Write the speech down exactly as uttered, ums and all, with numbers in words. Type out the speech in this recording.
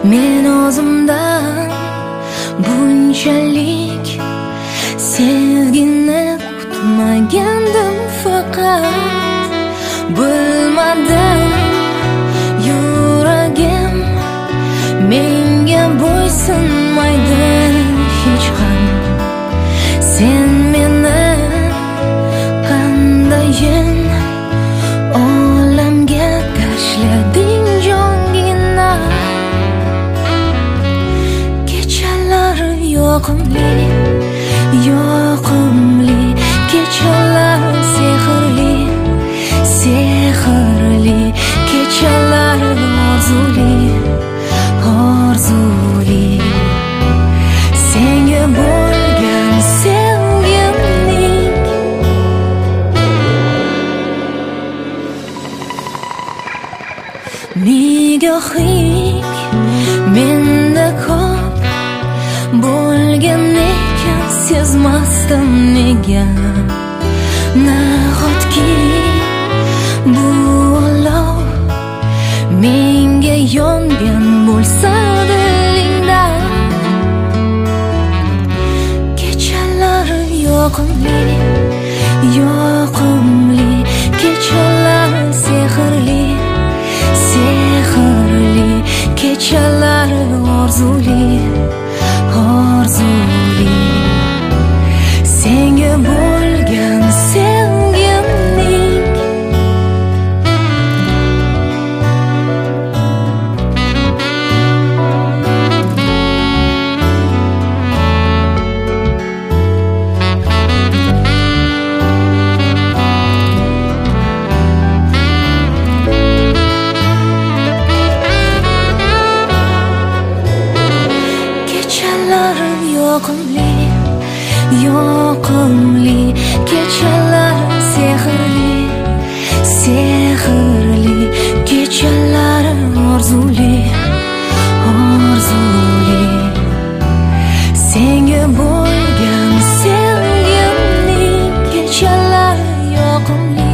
Men o'zimdan bunchalik sevgini kutmagandim, faqat bilmadim yuragim menga bo'ysunmaydi hech ham. Sen meni qandayin olamga tashlading jongina. Kechalar yoqimli, yoqimli, kechalar sehrli, sehrli, kechalar orzuli, orzuli. Senga bo'lgan sevgimning nigohing menda ko'p bo'lgan ekan, sezmasdim nega. Nahotki bu olov menga yongan bo'lsa dilingda. Kechalar yoqimli, yoqimli, kechalar sehrli, sehrli, kechalar orzuli, orzuli. Senga bo'lgan sevgimning yoqimli, yoqimli, kechalar sehrli, sehrli, kechalar orzuli, orzuli. Senga bo'lgan sevgimning kechalar yoqimli.